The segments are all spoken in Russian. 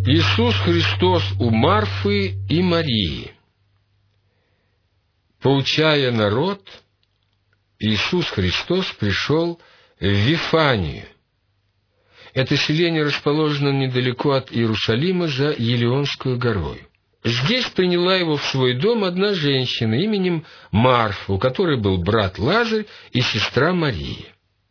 Иисус Христос у Марфы и Марии. Поучая народ, Иисус Христос пришел в Вифанию. Это селение расположено недалеко от Иерусалима за Елеонскую горою. Здесь приняла его в свой дом одна женщина именем Марфа, у которой был брат Лазарь и сестра Мария.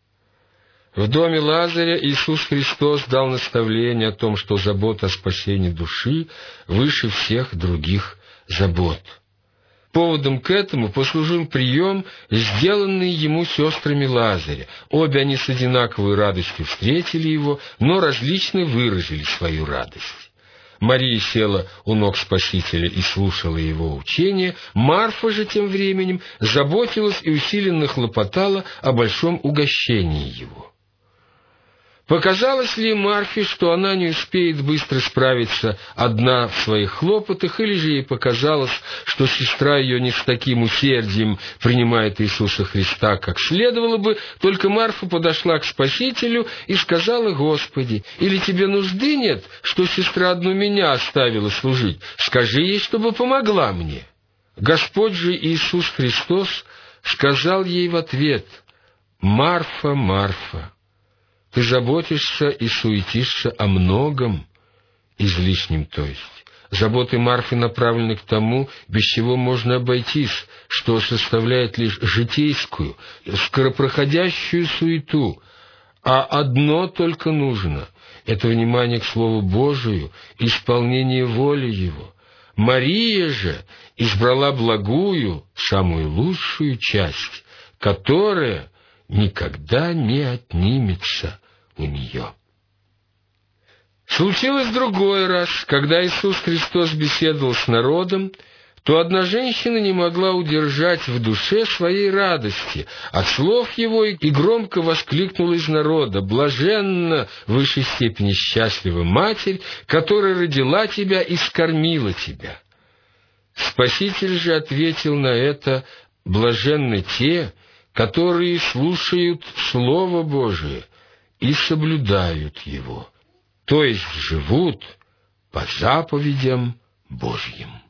В доме Лазаря Иисус Христос дал наставление о том, что забота о спасении души выше всех других забот. Поводом к этому послужил прием, сделанный ему сестрами Лазаря. Обе они с одинаковой радостью встретили его, но различно выразили свою радость. Мария села у ног Спасителя и слушала его учения. Марфа же тем временем заботилась и усиленно хлопотала о большом угощении его. Показалось ли Марфе, что она не успеет быстро справиться одна в своих хлопотах, или же ей показалось, что сестра ее не с таким усердием принимает Иисуса Христа, как следовало бы, только Марфа подошла к Спасителю и сказала: «Господи, или тебе нужды нет, что сестра одну меня оставила служить? Скажи ей, чтобы помогла мне». Господь же Иисус Христос сказал ей в ответ: «Марфа, Марфа, ты заботишься и суетишься о многом, излишнем то есть. Заботы Марфы направлены к тому, без чего можно обойтись, что составляет лишь житейскую, скоропроходящую суету. А одно только нужно — это внимание к Слову Божию, исполнение воли Его. Мария же избрала благую, самую лучшую часть, которая никогда не отнимется у нее». Случилось другой раз, когда Иисус Христос беседовал с народом, то одна женщина не могла удержать в душе своей радости от слов его и громко воскликнула из народа: «Блаженна, в высшей степени счастлива Матерь, которая родила тебя и скормила тебя». Спаситель же ответил на это: «Блаженны те, которые слушают Слово Божие и соблюдают его, то есть живут по заповедям Божьим».